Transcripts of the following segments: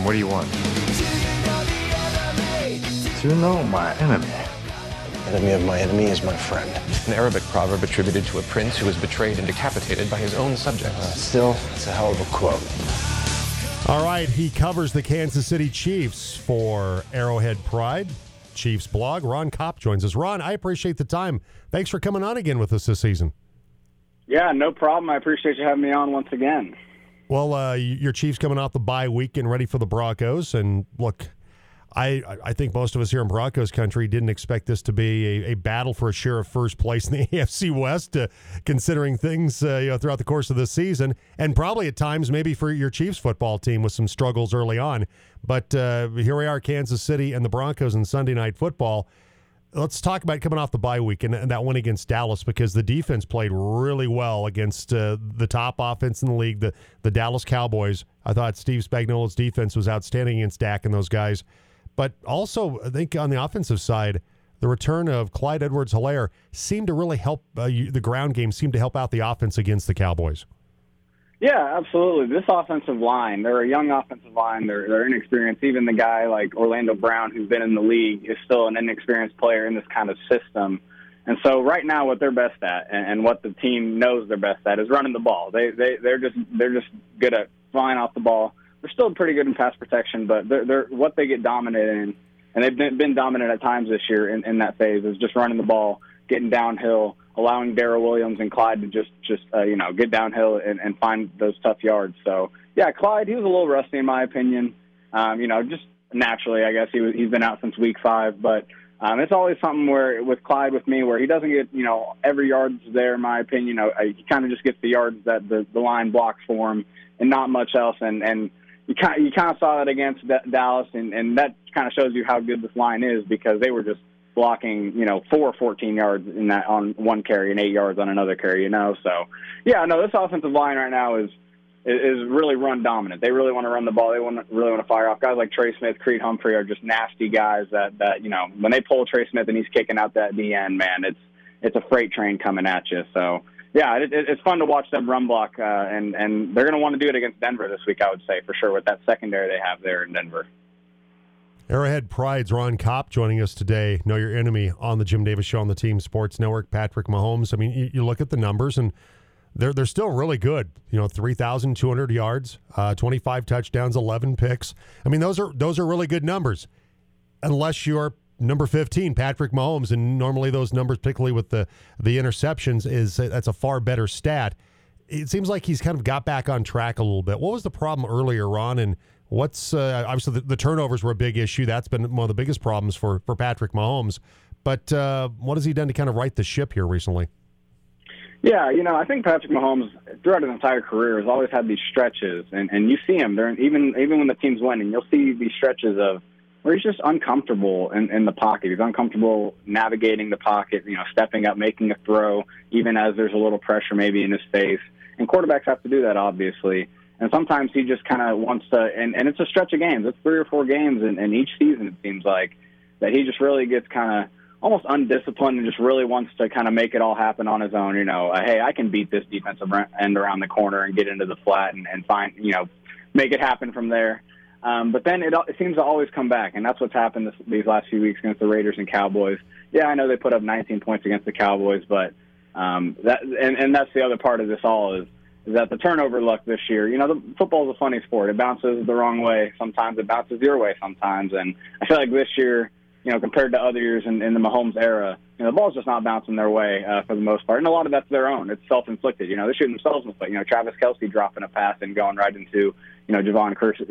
What do you want? To know my enemy. Enemy of my enemy is my friend. An Arabic proverb attributed to a prince who was betrayed and decapitated by his own subjects. Still, it's a hell of a quote. All right, he covers the Kansas City Chiefs for Arrowhead Pride, Chiefs blog. Ron Kopp joins us. Ron, I appreciate the time. Thanks for coming on again with us this season. Yeah, no problem. I appreciate you having me on once again. Well, your Chiefs coming off the bye week, getting ready for the Broncos. And look, I think most of us here in Broncos country didn't expect this to be a battle for a share of first place in the AFC West, considering things throughout the course of the season, and probably at times maybe for your Chiefs football team with some struggles early on. But here we are, Kansas City and the Broncos in Sunday Night Football. Let's talk about coming off the bye week and that win against Dallas, because the defense played really well against the top offense in the league, the Dallas Cowboys. I thought Steve Spagnuolo's defense was outstanding against Dak and those guys. But also, I think on the offensive side, the return of Clyde Edwards-Helaire seemed to really help the ground game, seemed to help out the offense against the Cowboys. Yeah, absolutely. This offensive line, they're a young offensive line. They're inexperienced. Even the guy like Orlando Brown, who's been in the league, is still an inexperienced player in this kind of system. And so right now what they're best at and what the team knows they're best at is running the ball. They're just good at flying off the ball. They're still pretty good in pass protection, but they're what they get dominant in, and they've been dominant at times this year in that phase, is just running the ball, getting downhill, allowing Darrell Williams and Clyde to just get downhill and find those tough yards. So, yeah, Clyde, he was a little rusty in my opinion. Just naturally, I guess he's been out since week 5, but it's always something where with Clyde, with me, where he doesn't get, every yard's there in my opinion. He kind of just gets the yards that the line blocks for him and not much else. And you kind of saw that against Dallas, and that kind of shows you how good this line is, because they were just blocking, 14 yards in that on one carry and 8 yards on another carry, So, yeah, no, this offensive line right now is really run dominant. They really want to run the ball. They really want to fire off. Guys like Trey Smith, Creed Humphrey are just nasty guys that when they pull Trey Smith and he's kicking out that DN, man, it's a freight train coming at you. So, yeah, it's fun to watch them run block, and they're going to want to do it against Denver this week, I would say, for sure, with that secondary they have there in Denver. Arrowhead Pride's Ron Kopp joining us today. Know Your Enemy on the Jim Davis Show on the Team Sports Network. Patrick Mahomes, I mean, you look at the numbers, and they're still really good. 3,200 yards, 25 touchdowns, 11 picks. I mean, those are really good numbers, unless you're number 15, Patrick Mahomes, and normally those numbers, particularly with the interceptions, that's a far better stat. It seems like he's kind of got back on track a little bit. What was the problem earlier, Ron? And what's obviously the turnovers were a big issue. That's been one of the biggest problems for Patrick Mahomes. But what has he done to kind of right the ship here recently? Yeah, I think Patrick Mahomes, throughout his entire career, has always had these stretches, and you see him during even when the team's winning, you'll see these stretches of where he's just uncomfortable in the pocket. He's uncomfortable navigating the pocket, stepping up, making a throw, even as there's a little pressure maybe in his face. And quarterbacks have to do that, obviously. And sometimes he just kind of wants to, and it's a stretch of games. It's 3 or 4 games in each season, it seems like, that he just really gets kind of almost undisciplined and just really wants to kind of make it all happen on his own. Hey, I can beat this defensive end around the corner and get into the flat and find, make it happen from there. But then it seems to always come back, and that's what's happened these last few weeks against the Raiders and Cowboys. Yeah, I know they put up 19 points against the Cowboys, but that's the other part of this all is that the turnover luck this year, the football's a funny sport. It bounces the wrong way sometimes. It bounces your way sometimes. And I feel like this year, compared to other years in the Mahomes era, the ball's just not bouncing their way for the most part. And a lot of that's their own. It's self-inflicted. They're shooting themselves in the foot. Travis Kelce dropping a pass and going right into, Jaron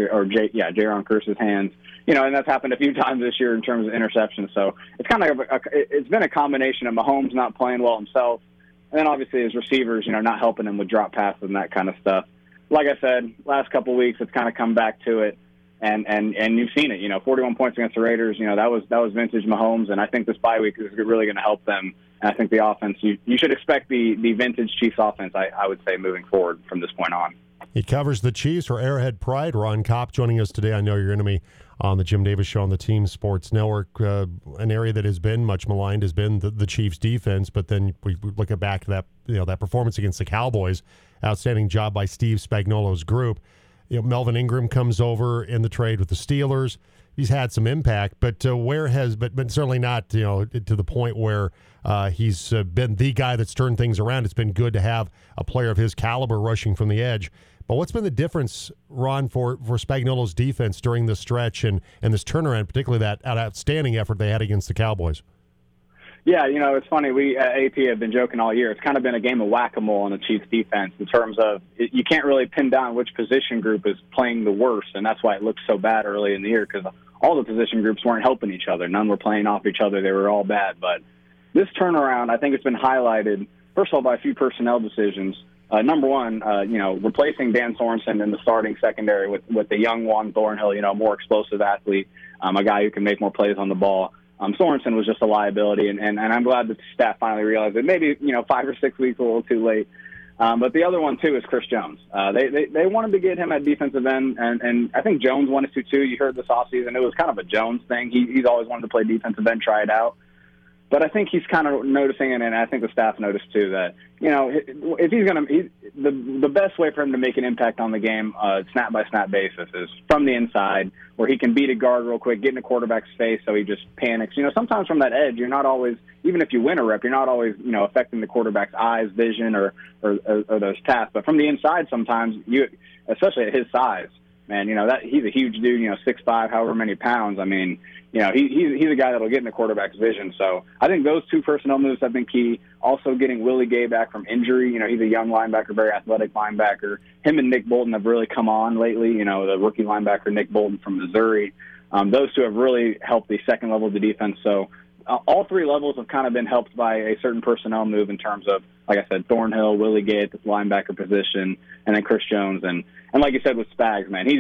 Kearse's hands. And that's happened a few times this year in terms of interceptions. So it's kind of it's been a combination of Mahomes not playing well himself, and then obviously his receivers, not helping him with drop passes and that kind of stuff. Like I said, last couple of weeks, it's kind of come back to it. And you've seen it, 41 points against the Raiders, that was vintage Mahomes, and I think this bye week is really going to help them. And I think the offense, you should expect the vintage Chiefs offense, I would say, moving forward from this point on. He covers the Chiefs for Arrowhead Pride. Ron Kopp joining us today. I Know Your Enemy on the Jim Davis Show on the Team Sports Network. An area that has been much maligned has been the Chiefs defense, but then we look back to that, that performance against the Cowboys. Outstanding job by Steve Spagnuolo's group. Melvin Ingram comes over in the trade with the Steelers. He's had some impact, but but certainly not to the point where he's been the guy that's turned things around. It's been good to have a player of his caliber rushing from the edge. But what's been the difference, Ron, for Spagnuolo's defense during this stretch and this turnaround, particularly that outstanding effort they had against the Cowboys? Yeah, it's funny. We at AP have been joking all year. It's kind of been a game of whack-a-mole on the Chiefs' defense in terms of you can't really pin down which position group is playing the worst, and that's why it looked so bad early in the year because all the position groups weren't helping each other. None were playing off each other. They were all bad. But this turnaround, I think it's been highlighted, first of all, by a few personnel decisions. Number one, replacing Dan Sorensen in the starting secondary with the young Juan Thornhill, more explosive athlete, a guy who can make more plays on the ball. Sorensen was just a liability, and I'm glad that the staff finally realized it. Maybe 5 or 6 weeks a little too late. But the other one, too, is Chris Jones. They wanted to get him at defensive end, and I think Jones wanted to, too. You heard this offseason. It was kind of a Jones thing. He's always wanted to play defensive end, try it out. But I think he's kind of noticing, and I think the staff noticed, too, that, if he's going to – the best way for him to make an impact on the game, snap-by-snap basis, is from the inside, where he can beat a guard real quick, get in a quarterback's face so he just panics. Sometimes from that edge, you're not always – even if you win a rep, you're not always, affecting the quarterback's eyes, vision, or those tasks. But from the inside sometimes, especially at his size, man, that he's a huge dude, 6'5", however many pounds. I mean, he's a guy that'll get in the quarterback's vision. So I think those two personnel moves have been key. Also getting Willie Gay back from injury. He's a young linebacker, very athletic linebacker. Him and Nick Bolton have really come on lately. The rookie linebacker, Nick Bolton from Missouri. Those two have really helped the second level of the defense. So all three levels have kind of been helped by a certain personnel move in terms of, like I said, Thornhill, Willie Gay at the linebacker position, and then Chris Jones. And like you said with Spags, man,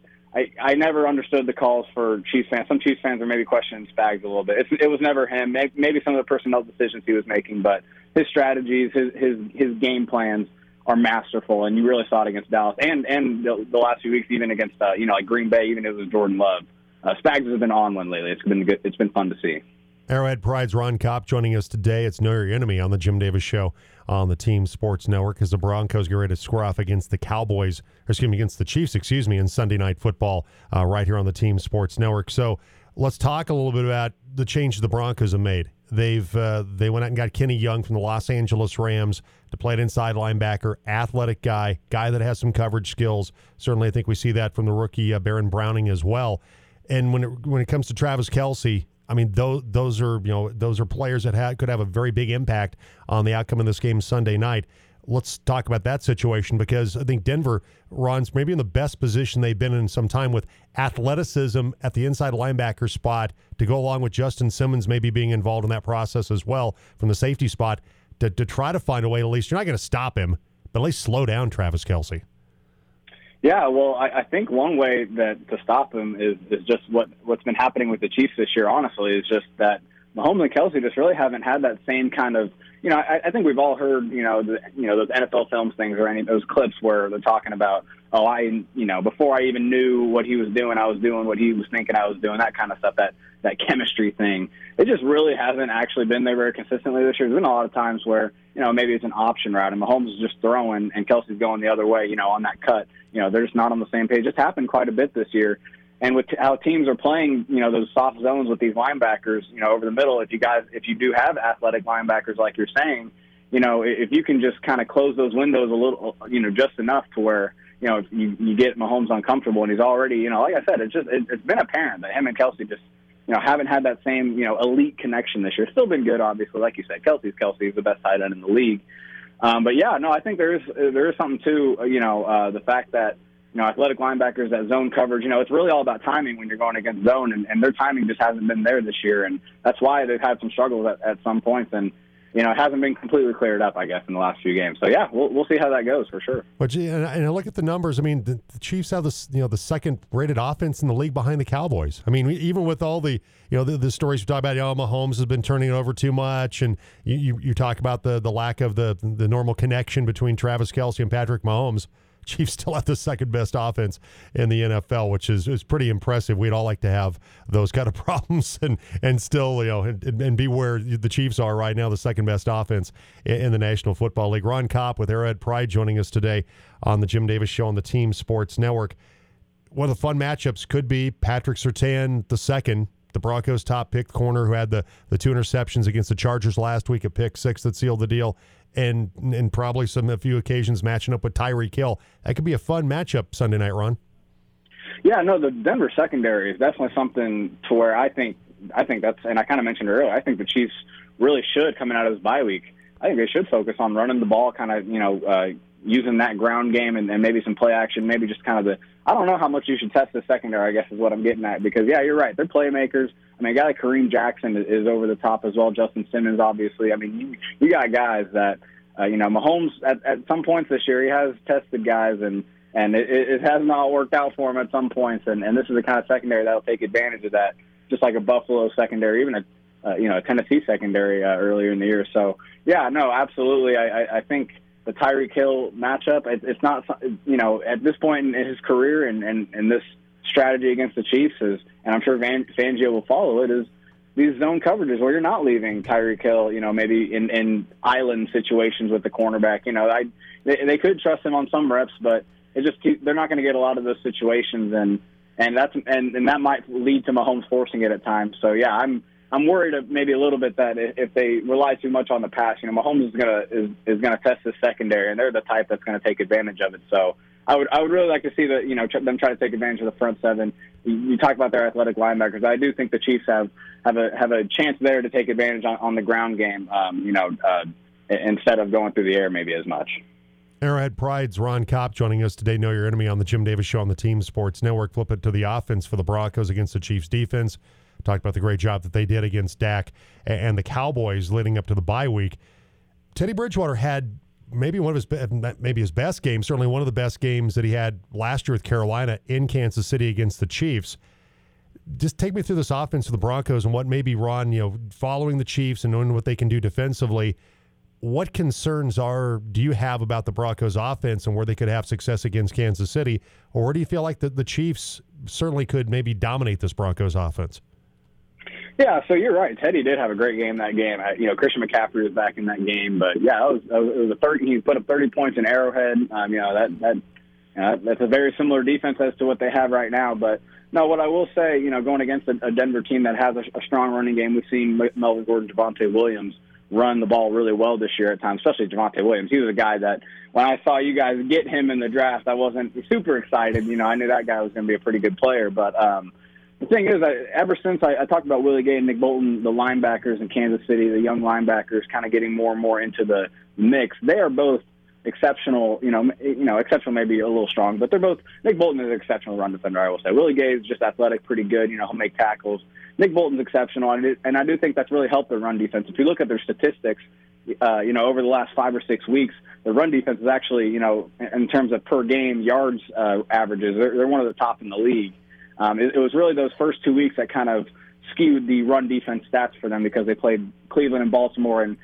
I never understood the calls for Chiefs fans. Some Chiefs fans are maybe questioning Spags a little bit. It was never him. Maybe some of the personnel decisions he was making, but his strategies, his game plans are masterful, and you really saw it against Dallas and the last few weeks, even against like Green Bay, even if it was Jordan Love. Spags has been on one lately. It's been good. It's been fun to see. Arrowhead Pride's Ron Kopp joining us today. It's Know Your Enemy on the Jim Davis Show on the Team Sports Network as the Broncos get ready to square off against against the Chiefs, in Sunday Night Football right here on the Team Sports Network. So let's talk a little bit about the changes the Broncos have made. They went out and got Kenny Young from the Los Angeles Rams to play an inside linebacker, athletic guy that has some coverage skills. Certainly, I think we see that from the rookie Baron Browning as well. And when it comes to Travis Kelce, I mean, those are players that could have a very big impact on the outcome of this game Sunday night. Let's talk about that situation because I think Denver runs maybe in the best position they've been in some time with athleticism at the inside linebacker spot to go along with Justin Simmons maybe being involved in that process as well from the safety spot to try to find a way, at least you're not going to stop him, but at least slow down Travis Kelce. Yeah, well, I think one way that to stop him is just what's been happening with the Chiefs this year, honestly, is just that Mahomes and Kelce just really haven't had that same kind of, I think we've all heard, those NFL films things or any of those clips where they're talking about, before I even knew what he was doing, I was doing what he was thinking I was doing, that kind of stuff, that chemistry thing. It just really hasn't actually been there very consistently this year. There's been a lot of times where, maybe it's an option route and Mahomes is just throwing and Kelce's going the other way, on that cut. They're just not on the same page. It's happened quite a bit this year. And with how teams are playing, those soft zones with these linebackers, over the middle, if you do have athletic linebackers like you're saying, if you can just kind of close those windows a little, just enough to where, if you get Mahomes uncomfortable and he's already, like I said, it's been apparent that him and Kelce just, haven't had that same, elite connection this year. It's still been good, obviously. Like you said, Kelce's the best tight end in the league. But yeah, no, I think there is something to, the fact that, athletic linebackers, that zone coverage, it's really all about timing when you're going against zone, and their timing just hasn't been there this year, and that's why they've had some struggles at some points, and, it hasn't been completely cleared up, I guess, in the last few games. So, yeah, we'll see how that goes for sure. But, and I look at the numbers. I mean, the Chiefs have this, the second-rated offense in the league behind the Cowboys. I mean, even with all the, the stories we talk about, Mahomes has been turning it over too much, and you talk about the lack of the normal connection between Travis Kelce and Patrick Mahomes. Chiefs still have the second best offense in the NFL, which is pretty impressive. We'd all like to have those kind of problems and still, and be where the Chiefs are right now, the second best offense in the National Football League. Ron Kopp with Arrowhead Pride joining us today on the Jim Davis Show on the Team Sports Network. One of the fun matchups could be Patrick Surtain II, the Broncos' top pick corner who had the 2 interceptions against the Chargers last week, a pick 6 that sealed the deal, and probably a few occasions matching up with Tyreek Hill. That could be a fun matchup Sunday night, Ron. Yeah, no, the Denver secondary is definitely something to where I think that's, and I kind of mentioned earlier, I think the Chiefs really should, coming out of this bye week, I think they should focus on running the ball, kind of, using that ground game and maybe some play action, maybe just kind of I don't know how much you should test the secondary, I guess is what I'm getting at, because, yeah, you're right. They're playmakers. I mean, a guy like Kareem Jackson is over the top as well. Justin Simmons, obviously. I mean, you got guys that, Mahomes, at some points this year, he has tested guys, and it has not worked out for him at some points, and this is the kind of secondary that'll take advantage of that, just like a Buffalo secondary, even a Tennessee secondary earlier in the year. So, yeah, no, absolutely. I think the Tyreek Hill matchup, it's not, at this point in his career and this strategy against the Chiefs is, and I'm sure Fangio will follow it, is these zone coverages where you're not leaving Tyreek Hill, maybe in island situations with the cornerback. They could trust him on some reps, but they're not going to get a lot of those situations, and that might lead to Mahomes forcing it at times. So yeah, I'm worried maybe a little bit that if they rely too much on the pass, Mahomes is gonna test the secondary, and they're the type that's going to take advantage of it. So I would really like to see them try to take advantage of the front seven. You talk about their athletic linebackers. I do think the Chiefs have a chance there to take advantage on the ground game, instead of going through the air maybe as much. Arrowhead Pride's Ron Kopp joining us today. Know Your Enemy on the Jim Davis Show on the Team Sports Network. Flip it to the offense for the Broncos against the Chiefs defense. Talked about the great job that they did against Dak and the Cowboys leading up to the bye week. Teddy Bridgewater had maybe his best game, certainly one of the best games that he had last year with Carolina in Kansas City against the Chiefs. Just take me through this offense of the Broncos and what maybe, Ron, following the Chiefs and knowing what they can do defensively, what concerns do you have about the Broncos offense and where they could have success against Kansas City? Or where do you feel like the Chiefs certainly could maybe dominate this Broncos offense? Yeah, so you're right. Teddy did have a great game that game. Christian McCaffrey was back in that game, but yeah, it was a 30. He put up 30 points in Arrowhead. That's a very similar defense as to what they have right now. But no, what I will say, going against a Denver team that has a strong running game, we've seen Melvin Gordon, Javonte Williams run the ball really well this year at times, especially Javonte Williams. He was a guy that when I saw you guys get him in the draft, I wasn't super excited. I knew that guy was going to be a pretty good player, but. The thing is, ever since I talked about Willie Gay and Nick Bolton, the linebackers in Kansas City, the young linebackers kind of getting more and more into the mix, they are both exceptional, exceptional maybe a little strong, but they're both, Nick Bolton is an exceptional run defender, I will say. Willie Gay is just athletic, pretty good, he'll make tackles. Nick Bolton's exceptional, and I do think that's really helped their run defense. If you look at their statistics, over the last 5 or 6 weeks, the run defense is actually, in terms of per game yards averages, they're one of the top in the league. It was really those first 2 weeks that kind of skewed the run defense stats for them because they played Cleveland and Baltimore. And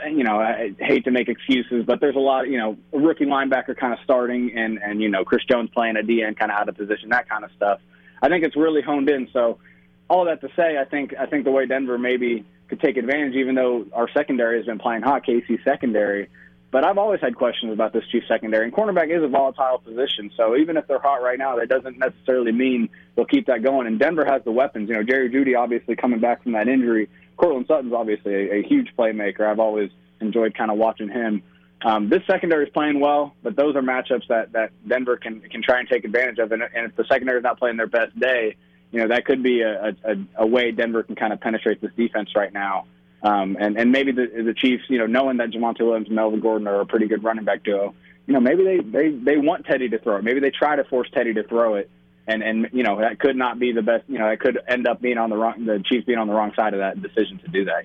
I hate to make excuses, but there's a lot, a rookie linebacker kind of starting and Chris Jones playing a DN kind of out of position, that kind of stuff. I think it's really honed in. So all that to say, I think the way Denver maybe could take advantage, even though our secondary has been playing hot, KC secondary. But I've always had questions about this Chiefs secondary, and cornerback is a volatile position. So even if they're hot right now, that doesn't necessarily mean they'll keep that going. And Denver has the weapons. Jerry Jeudy obviously coming back from that injury. Cortland Sutton's obviously a huge playmaker. I've always enjoyed kind of watching him. This secondary is playing well, but those are matchups that Denver can try and take advantage of. And if the secondary is not playing their best day, that could be a way Denver can kind of penetrate this defense right now. And maybe the Chiefs, knowing that Javonte Williams and Melvin Gordon are a pretty good running back duo, maybe they want Teddy to throw it. Maybe they try to force Teddy to throw it, and that could not be the best. It could end up being the Chiefs being on the wrong side of that decision to do that.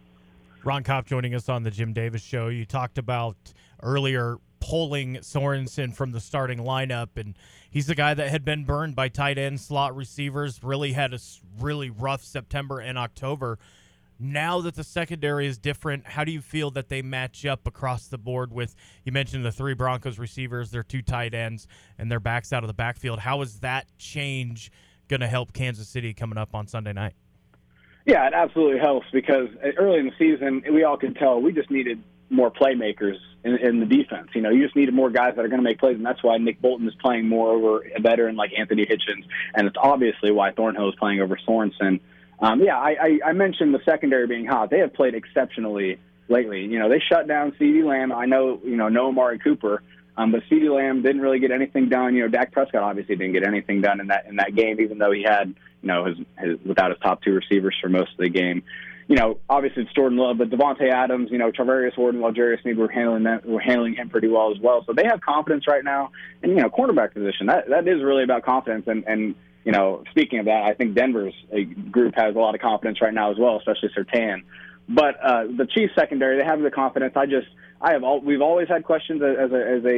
Ron Kopp joining us on the Jim Davis Show. You talked about earlier pulling Sorensen from the starting lineup, and he's the guy that had been burned by tight end slot receivers. Really had a really rough September and October. Now that the secondary is different, how do you feel that they match up across the board with, you mentioned the 3 Broncos receivers, their 2 tight ends, and their backs out of the backfield. How is that change going to help Kansas City coming up on Sunday night? Yeah, it absolutely helps because early in the season, we all could tell we just needed more playmakers in the defense. You just needed more guys that are going to make plays, and that's why Nick Bolton is playing more over a veteran like Anthony Hitchens, and it's obviously why Thornhill is playing over Sorensen. I mentioned the secondary being hot. They have played exceptionally lately. They shut down CeeDee Lamb. I know, no Amari Cooper, but CeeDee Lamb didn't really get anything done. Dak Prescott obviously didn't get anything done in that game, even though he had, his without his top 2 receivers for most of the game. Obviously it's Jordan Love, but Devontae Adams, Charvarius Ward and L'Jarius Sneed were handling him pretty well as well. So they have confidence right now. And, cornerback position, that is really about confidence. And speaking of that, I think Denver's group has a lot of confidence right now as well, especially Surtain. But the Chiefs secondary, they have the confidence. We've always had questions as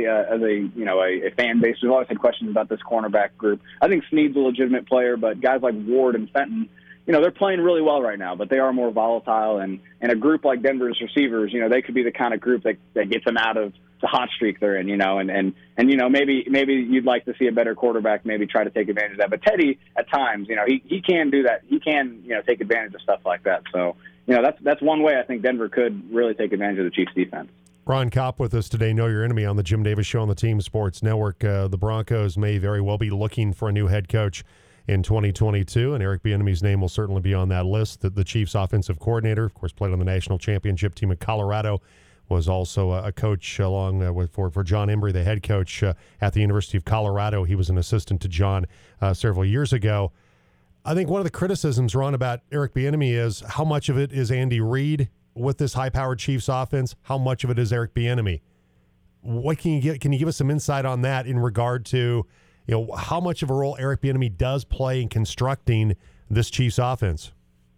a fan base. We've always had questions about this cornerback group. I think Sneed's a legitimate player, but guys like Ward and Fenton, they're playing really well right now, but they are more volatile. And a group like Denver's receivers, they could be the kind of group that gets them out of the hot streak they're in, and maybe you'd like to see a better quarterback maybe try to take advantage of that. But Teddy, at times, he can do that. He can, take advantage of stuff like that. So, that's one way I think Denver could really take advantage of the Chiefs' defense. Ron Kopp with us today. Know Your Enemy on the Jim Davis Show on the Team Sports Network. The Broncos may very well be looking for a new head coach in 2022, and Eric Bieniemy's name will certainly be on that list. The Chiefs' offensive coordinator, of course, played on the national championship team at Colorado, was also a coach along for John Embry, the head coach at the University of Colorado. He was an assistant to John several years ago. I think one of the criticisms, Ron, about Eric Bieniemy is how much of it is Andy Reid with this high-powered Chiefs offense, how much of it is Eric Bieniemy. What can you give us some insight on that in regard to how much of a role Eric Bieniemy does play in constructing this Chiefs offense?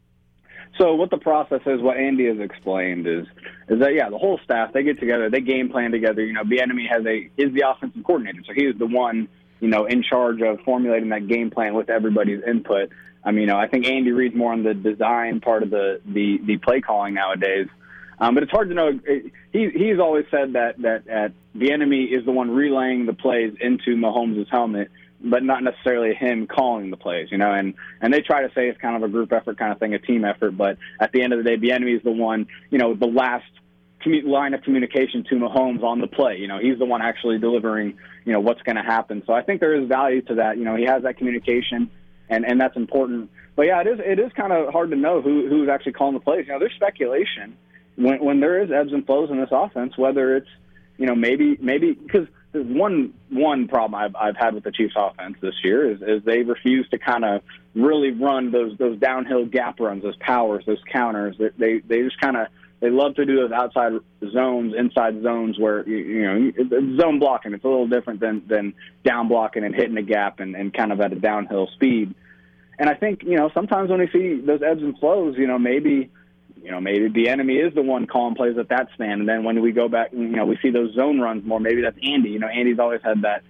So what the process is, what Andy has explained is that, the whole staff, they get together, they game plan together. Bieniemy is the offensive coordinator, so he is the one, in charge of formulating that game plan with everybody's input. I think Andy Reid's more on the design part of the play calling nowadays. But it's hard to know. He's always said that Bieniemy is the one relaying the plays into Mahomes' helmet, but not necessarily him calling the plays, and they try to say it's kind of a group effort kind of thing, a team effort, but at the end of the day, Bieniemy is the one, the last line of communication to Mahomes on the play. He's the one actually delivering, what's going to happen. So I think there is value to that. He has that communication, and that's important. But yeah, it is kind of hard to know who's actually calling the plays. There's speculation when there is ebbs and flows in this offense, whether it's, maybe because there's one problem I've had with the Chiefs offense this year is they refuse to kind of really run those downhill gap runs, those powers, those counters. They just kind of, they love to do those outside zones, inside zones where, zone blocking. It's a little different than down blocking and hitting a gap and kind of at a downhill speed. And I think, sometimes when we see those ebbs and flows, maybe Bieniemy is the one calling plays at that span. And then when we go back, we see those zone runs more, maybe that's Andy. Andy's always had that,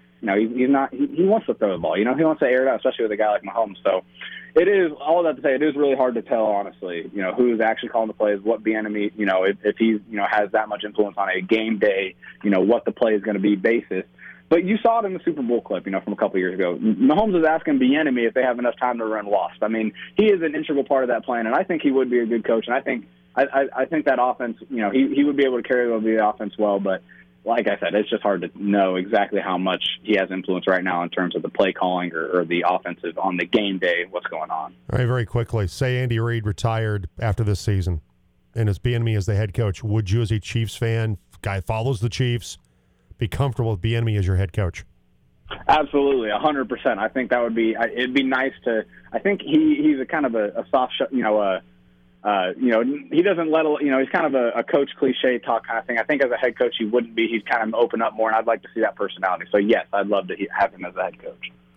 he wants to throw the ball, he wants to air it out, especially with a guy like Mahomes. So it is, all that to say, it is really hard to tell, honestly, who's actually calling the plays, what Bieniemy, if he, has that much influence on a game day, what the play is going to be basis. But you saw it in the Super Bowl clip, from a couple of years ago. Mahomes is asking Bieniemy if they have enough time to run Wasp. He is an integral part of that plan, and I think he would be a good coach. And I think that offense, he would be able to carry the offense well. But like I said, it's just hard to know exactly how much he has influence right now in terms of the play calling or the offensive on the game day, what's going on. All right, very quickly, say Andy Reid retired after this season, and as Bieniemy as the head coach, would you, as a Chiefs fan, guy follows the Chiefs, be comfortable with Bieniemy as your head coach? Absolutely, 100%. I think that would be. It'd be nice to. I think he's a kind of a soft, he doesn't let. He's kind of a coach cliche talk kind of thing. I think as a head coach, he wouldn't be. He's kind of open up more, and I'd like to see that personality. So yes, I'd love to have him as a head coach.